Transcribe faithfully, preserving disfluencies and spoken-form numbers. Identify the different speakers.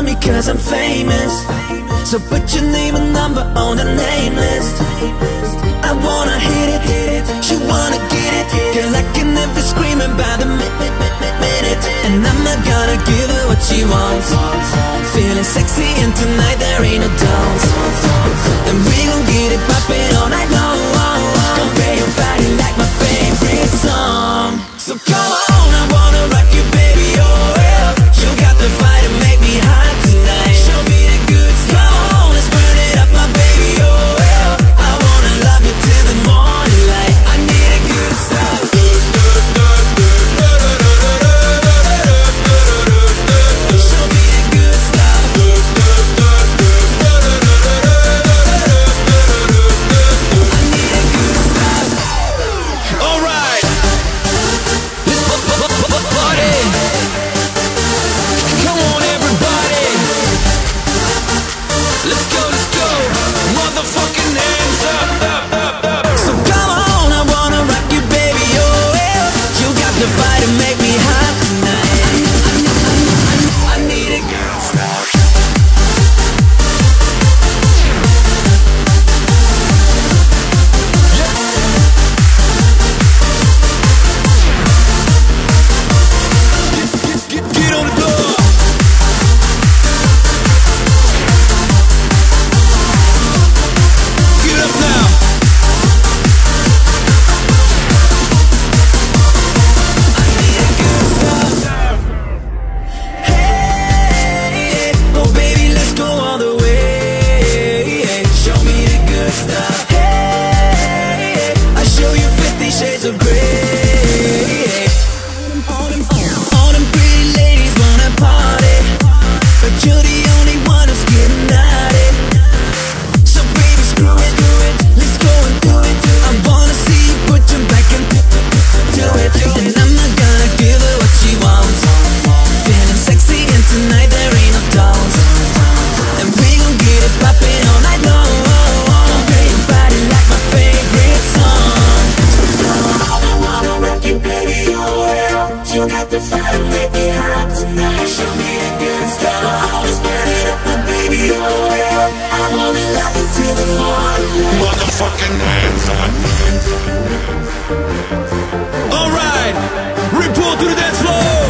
Speaker 1: me cause I'm famous, so put your name and number on the name list. I wanna hit it, hit it, she wanna get it, girl I can never screaming by the minute. And I'm not gonna give her what she wants, feeling sexy and tonight there ain't no doubt. And we gon' get it poppin' all night long. Compare your body like my favorite song. So come on, I wanna rock you baby, oh yeah. You got the fire to make me hot tonight. Show me the good stuff. Come on, let's burn it up my baby, oh yeah. I wanna love you till the morning light. I need a good stuff. Show me the good stuff. I need a good stuff. Alright, let's party. Come on everybody, let's go, let's go. Motherfucking hands up, up, up, up. So come on, I wanna rock you baby, oh yeah. You got the fire to make me hot tonight. I need a good stuff. Get, get, get on the floor. Get up now. I need a good stuff. Hey, oh baby, let's go all the way. Show me the good stuff. Hey, I show you fifty shades of grey. All them, all them pretty ladies wanna party, but you're the only one who's getting naughty. So baby, screw it, do it, let's go and do it, do it. I wanna see you put your back and do it. And I'm not gonna give her what she wants, feeling sexy and tonight there ain't no doubt. And we gon' get it poppin' all night long. Compare your body like my favorite song. I wanna rock you baby, oh yeah. You got the fire, make me hot tonight. Show me the good stuff. Let's burn it up, my baby, oh yeah. I wanna love you till the morning. Motherfucking hands up. Alright, report to the dance floor.